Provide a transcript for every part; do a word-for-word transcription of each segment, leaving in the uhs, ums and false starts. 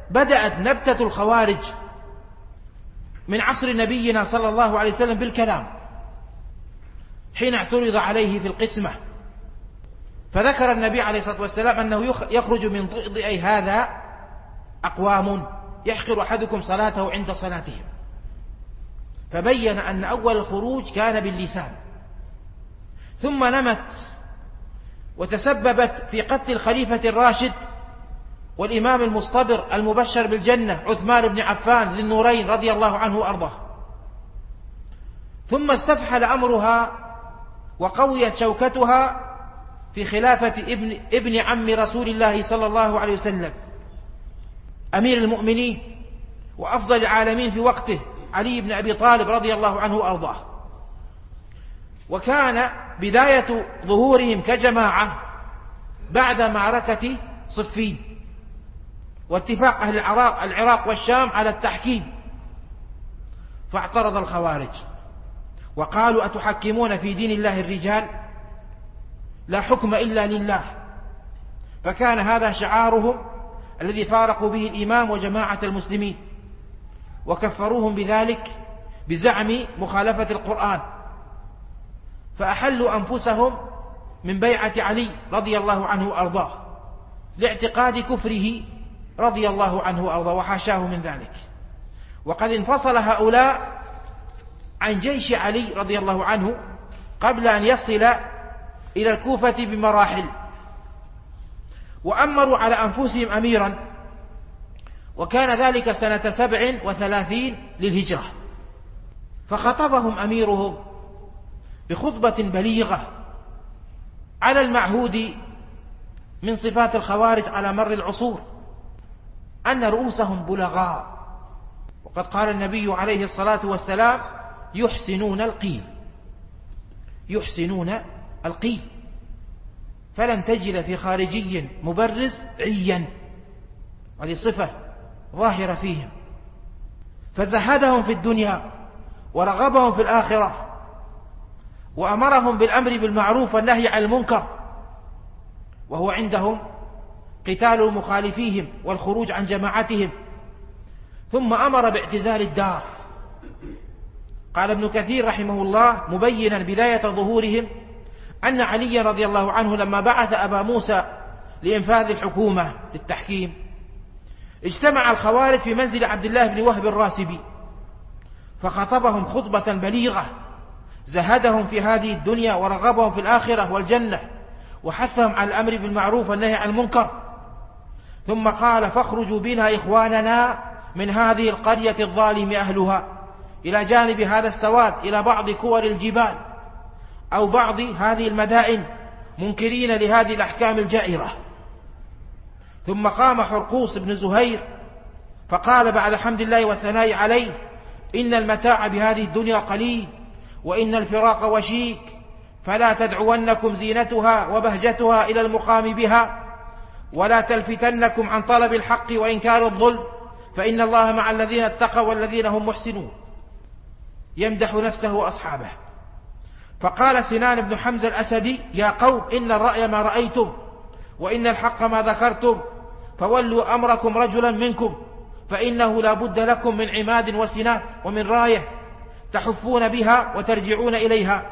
بدأت نبتة الخوارج من عصر نبينا صلى الله عليه وسلم بالكلام حين اعترض عليه في القسمة، فذكر النبي عليه الصلاة والسلام أنه يخرج من ضئضئي هذا أقوام يحقر أحدكم صلاته عند صلاتهم، فبين أن أول الخروج كان باللسان، ثم نمت وتسببت في قتل الخليفة الراشد والإمام المصطبر المبشر بالجنة عثمان بن عفان ذي النورين رضي الله عنه وأرضاه، ثم استفحل أمرها وقويت شوكتها في خلافة ابن, ابن عم رسول الله صلى الله عليه وسلم أمير المؤمنين وأفضل العالمين في وقته علي بن أبي طالب رضي الله عنه وأرضاه. وكان بداية ظهورهم كجماعة بعد معركة صفين واتفاق أهل العراق, العراق والشام على التحكيم، فاعترض الخوارج وقالوا أتحكمون في دين الله الرجال؟ لا حكم إلا لله. فكان هذا شعارهم الذي فارقوا به الإمام وجماعة المسلمين، وكفروهم بذلك بزعم مخالفة القرآن، فأحلوا أنفسهم من بيعة علي رضي الله عنه وأرضاه لاعتقاد كفره رضي الله عنه وأرضاه وحاشاه من ذلك. وقد انفصل هؤلاء عن جيش علي رضي الله عنه قبل أن يصل إلى الكوفة بمراحل، وأمروا على أنفسهم أميرا، وكان ذلك سنة سبع وثلاثين للهجرة، فخطبهم أميرهم بخطبة بليغة على المعهود من صفات الخوارج على مر العصور، أن رؤوسهم بلغاء، وقد قال النبي عليه الصلاة والسلام يحسنون القيل، يحسنون القيل، فلن تجد في خارجي مبرز عيا، هذه صفة ظاهرة فيهم. فزهدهم في الدنيا ورغبهم في الآخرة، وأمرهم بالأمر بالمعروف والنهي عن المنكر، وهو عندهم قتال مخالفيهم والخروج عن جماعتهم. ثم أمر باعتزال الدار. قال ابن كثير رحمه الله مبينا بداية ظهورهم أن علي رضي الله عنه لما بعث أبا موسى لإنفاذ الحكومة للتحكيم، اجتمع الخوارج في منزل عبد الله بن وهب الراسبي، فخطبهم خطبة بليغة زهدهم في هذه الدنيا ورغبهم في الآخرة والجنة، وحثهم على الأمر بالمعروف والنهي عن المنكر. ثم قال فاخرجوا بنا إخواننا من هذه القرية الظالم أهلها إلى جانب هذا السواد إلى بعض كور الجبال أو بعض هذه المدائن منكرين لهذه الأحكام الجائرة. ثم قام حرقوس بن زهير فقال بعد حمد الله والثناء عليه إن المتاع بهذه الدنيا قليل وإن الفراق وشيك، فلا تدعونكم زينتها وبهجتها إلى المقام بها، ولا تلفتنكم عن طلب الحق وإنكار الظلم، فإن الله مع الذين اتقوا والذين هم محسنون. يمدح نفسه وأصحابه. فقال سنان بن حمزة الأسدي يا قوم إن الرأي ما رأيتم وإن الحق ما ذكرتم، فولوا أمركم رجلا منكم، فإنه لا بد لكم من عماد وسنات ومن راية تحفون بها وترجعون إليها.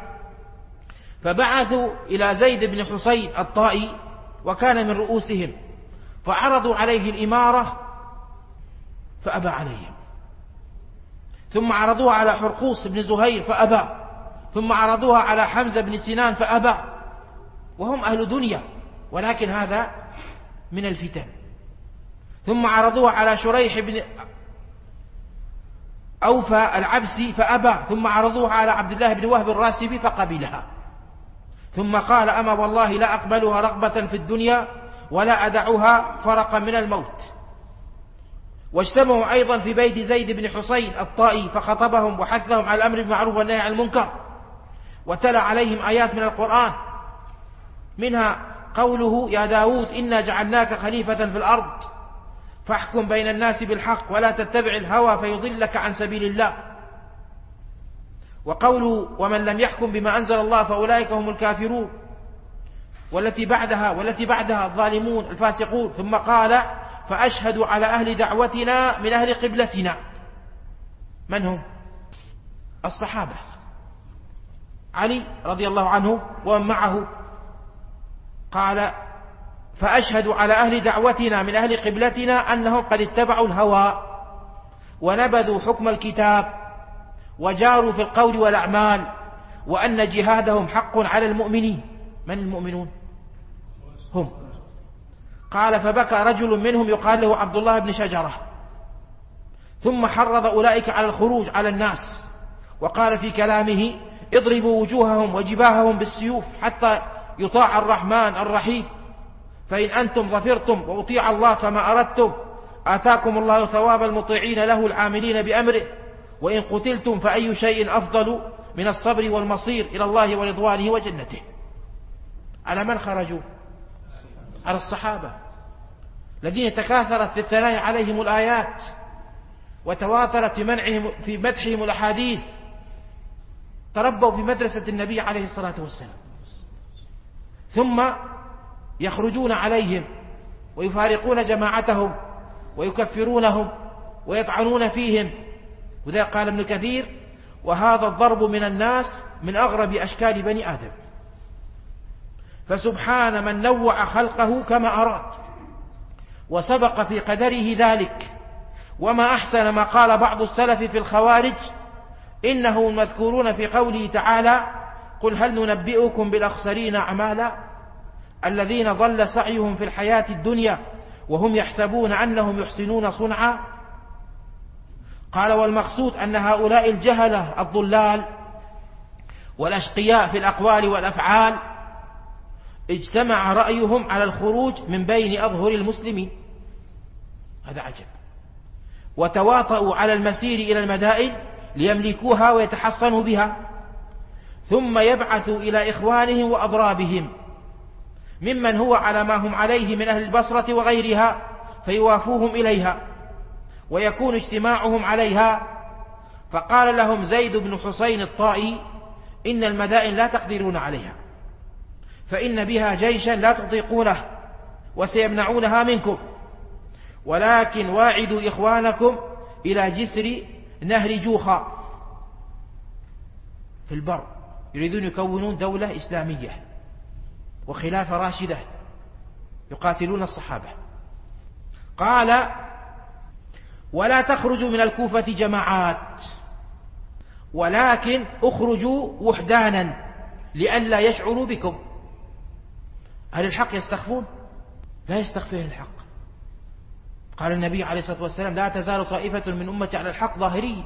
فبعثوا إلى زيد بن حسين الطائي وكان من رؤوسهم، فعرضوا عليه الإمارة فأبى عليهم، ثم عرضوها على حرقوس بن زهير فأبى، ثم عرضوها على حمزة بن سنان فأبى، وهم أهل دنيا ولكن هذا من الفتن. ثم عرضوها على شريح بن أوفى العبسي فأبى، ثم عرضوها على عبد الله بن وهب الراسبي فقبلها. ثم قال أما والله لا أقبلها رغبة في الدنيا ولا أدعها فرقا من الموت. واجتمعوا أيضا في بيت زيد بن حسين الطائي فخطبهم وحثهم على الأمر بالمعروف والنهي عن المنكر، وتلا عليهم آيات من القرآن منها قوله يا داود إنا جعلناك خليفة في الأرض فاحكم بين الناس بالحق ولا تتبع الهوى فيضلك عن سبيل الله، وقوله ومن لم يحكم بما أنزل الله فأولئك هم الكافرون، والتي بعدها والتي بعدها الظالمون الفاسقون. ثم قال فأشهد على أهل دعوتنا من أهل قبلتنا. من هم؟ الصحابة، علي رضي الله عنه ومن معه. قال فأشهد على أهل دعوتنا من أهل قبلتنا أنهم قد اتبعوا الهوى ونبذوا حكم الكتاب وجاروا في القول والأعمال، وأن جهادهم حق على المؤمنين. من المؤمنون؟ هم. قال فبكى رجل منهم يقال له عبد الله بن شجرة، ثم حرض أولئك على الخروج على الناس، وقال في كلامه اضربوا وجوههم وجباههم بالسيوف حتى يطاع الرحمن الرحيم، فإن أنتم ظفرتم وأطيع الله كما أردتم آتاكم الله ثواب المطيعين له العاملين بأمره، وإن قتلتم فأي شيء أفضل من الصبر والمصير إلى الله ورضوانه وجنته. على من خرجوا؟ على الصحابة الذين تكاثرت في الثناء عليهم الآيات وتواترت في منعهم في مدحهم الأحاديث، تربوا في مدرسة النبي عليه الصلاة والسلام، ثم يخرجون عليهم ويفارقون جماعتهم ويكفرونهم ويطعنون فيهم. وذا قال ابن كثير وهذا الضرب من الناس من أغرب أشكال بني آدم، فسبحان من نوع خلقه كما أراد وسبق في قدره ذلك. وما أحسن ما قال بعض السلف في الخوارج إنه مذكورون في قوله تعالى قل هل ننبئكم بالأخسرين أعمالا الذين ضل سعيهم في الحياة الدنيا وهم يحسبون أنهم يحسنون صنعا. قال والمقصود أن هؤلاء الجهلة الضلال والأشقياء في الأقوال والأفعال اجتمع رأيهم على الخروج من بين أظهر المسلمين، هذا عجب، وتواطؤوا على المسير إلى المدائن ليملكوها ويتحصنوا بها، ثم يبعثوا إلى إخوانهم وأضرابهم ممن هو على ما هم عليه من أهل البصرة وغيرها فيوافوهم إليها ويكون اجتماعهم عليها. فقال لهم زيد بن حسين الطائي إن المدائن لا تقدرون عليها، فإن بها جيشا لا تطيقونه وسيمنعونها منكم، ولكن واعدوا إخوانكم إلى جسر نهر جوخا في البر، يريدون يكونون دولة إسلامية وخلافة راشدة يقاتلون الصحابة. قال ولا تخرجوا من الكوفة جماعات ولكن اخرجوا وحدانا لئلا يشعروا بكم. هل الحق يستخفون؟ لا يستخفيه الحق. قال النبي عليه الصلاة والسلام لا تزال طائفة من أمتي على الحق ظاهرين.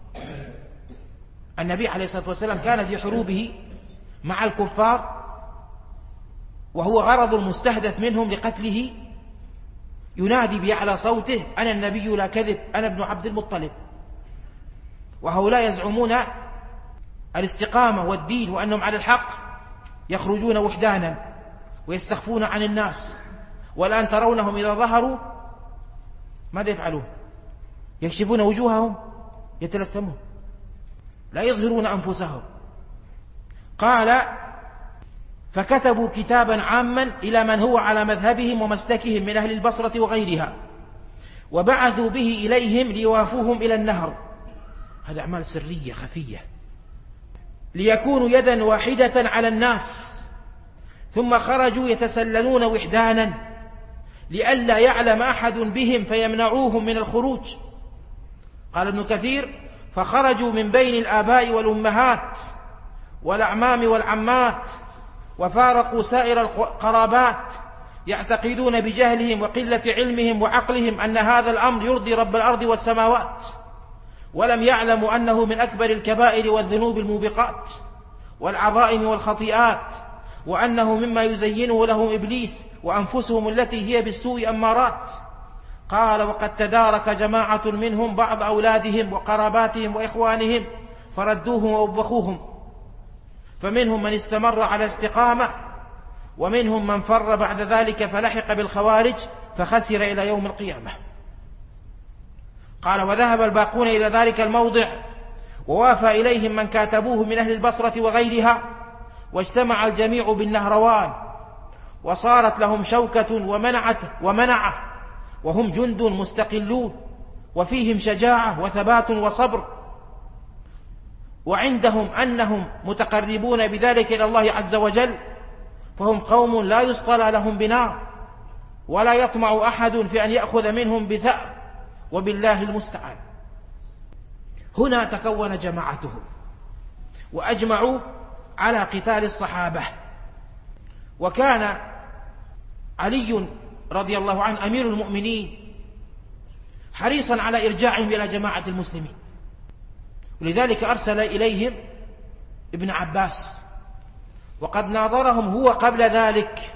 النبي عليه الصلاة والسلام كان في حروبه مع الكفار وهو غرض المستهدف منهم لقتله ينادي بأعلى صوته أنا النبي لا كذب أنا ابن عبد المطلب، وهؤلاء يزعمون الاستقامة والدين وأنهم على الحق يخرجون وحدانا ويستخفون عن الناس. والآن ترونهم إذا ظهروا ماذا يفعلون؟ يكشفون وجوههم يتلثمون لا يظهرون أنفسهم. قال فكتبوا كتابا عاما إلى من هو على مذهبهم ومسلكهم من أهل البصرة وغيرها وبعثوا به إليهم ليوافوهم إلى النهر، هذا أعمال سرية خفية ليكونوا يدا واحدة على الناس، ثم خرجوا يتسللون وحدانا لئلا يعلم أحد بهم فيمنعوهم من الخروج. قال ابن كثير فخرجوا من بين الآباء والأمهات والأعمام والعمات وفارقوا سائر القرابات يعتقدون بجهلهم وقلة علمهم وعقلهم أن هذا الأمر يرضي رب الأرض والسماوات، ولم يعلموا أنه من أكبر الكبائر والذنوب الموبقات والعظائم والخطيئات، وأنه مما يزينه لهم إبليس وأنفسهم التي هي بالسوء أمارات. قال وقد تدارك جماعة منهم بعض أولادهم وقراباتهم وإخوانهم فردوهم ووبخوهم، فمنهم من استمر على استقامة ومنهم من فر بعد ذلك فلحق بالخوارج فخسر إلى يوم القيامة. قال وذهب الباقون إلى ذلك الموضع ووافى إليهم من كاتبوه من أهل البصرة وغيرها، واجتمع الجميع بالنهروان وصارت لهم شوكة ومنعة ومنعة وهم جند مستقلون وفيهم شجاعة وثبات وصبر، وعندهم أنهم متقربون بذلك إلى الله عز وجل، فهم قوم لا يصطلى لهم بنار ولا يطمع أحد في أن يأخذ منهم بثأر، وبالله المستعان. هنا تكون جماعتهم وأجمعوا على قتال الصحابة، وكان علي رضي الله عنه أمير المؤمنين حريصا على إرجاعهم إلى جماعة المسلمين، ولذلك أرسل إليهم ابن عباس، وقد ناظرهم هو قبل ذلك